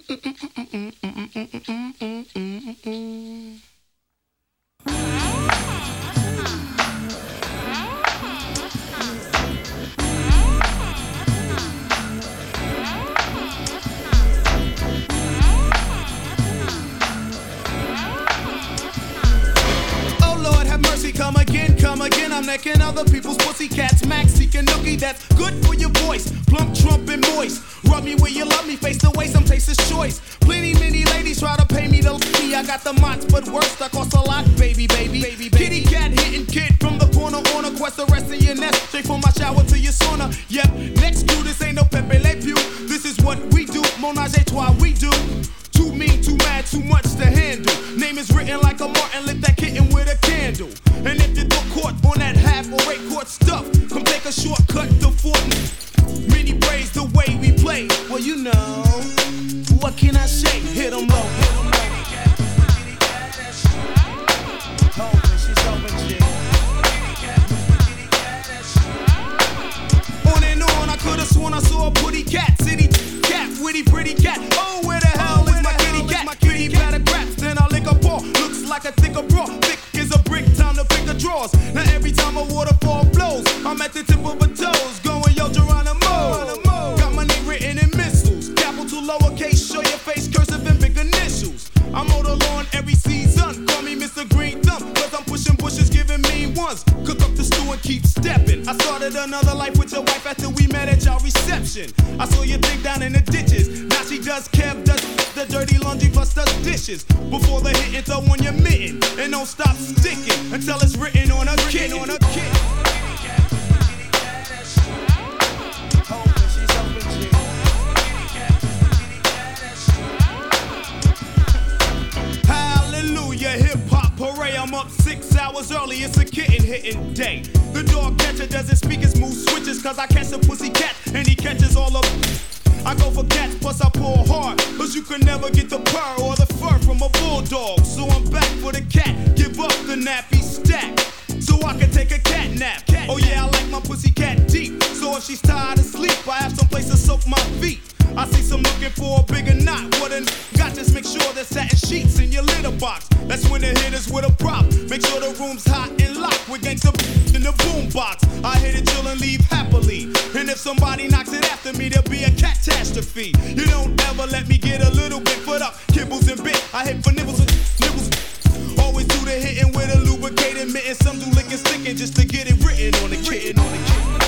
Come again, I'm necking other people's pussy cats. Max seeking nookie that's good for your voice. Plump, trump, and moist. Rub me where you love me, face to waist, I'm taste's choice. Plenty, many ladies try to pay me to lucky. I got the mots, but worse, that cost a lot, baby. Kitty cat hitting kid from the corner on a quest, the rest of your nest. Straight from my shower to your sauna. Yep, next to this ain't no Pepe Le Pew. This is what we do, Monage a trois, we do. Too mean, too mad, too much to handle. Name is written like a Martin, lit that kitten with a candle. And if you get caught on that half or right court stuff, come take a shortcut to Fortin. Many braids the way we play. Well, you know, what can I say? Hit 'em low. On and on, I could've sworn I saw a putty cat. City cat, witty, pretty cat. Oh, where the hell is my kitty cat? Kitty better craps, then I lick a paw. Looks like a thicker bra. Thick is a brick, time to pick the drawers. Now every time a waterfall flows, I'm at the tip of her toes, going yo Geronimo. Got my name written in missiles, capital lowercase, show your face, cursive and big initials. I'm on the lawn every season, call me Mr. Green Thumb, cause I'm pushing bushes, giving mean ones. Cook up the stew and keep stepping. I started another life with your wife after we met at y'all reception. I saw your thing down in the ditches, now she does Kev, does the dirty laundry plus does dishes. Before the hitting, throw on your mitten, and don't stop sticking until it's written on a kid. Hallelujah, hip-hop parade. I'm up 6 hours early, it's a kitten hitting day. The dog catcher doesn't speak his mood switches, cause I catch a pussy cat and he catches all of. I go for cats, plus I pull hard, cause you can never get the purr or the fur from a bulldog. So I'm back for the cat, give up the nappy stack, so I can take a cat nap. Oh yeah, I like my pussy cat deep, so if she's tired of sleep, I have some place to soak my feet. I see some looking for a bigger knot. What a got, just make sure there's satin sheets in your litter box. That's when the hitters with a prop. Make sure the room's hot and locked with gangsta in the boom box. I hit it, chill and leave happily. And if somebody knocks it after me, there'll be a catastrophe. You don't ever let me get a little bit put up. Kibbles and bit, I hit for nibbles and nibbles. Always do the hitting with a lubricated mitten. Some do licking sticking just to get it written on the kitten.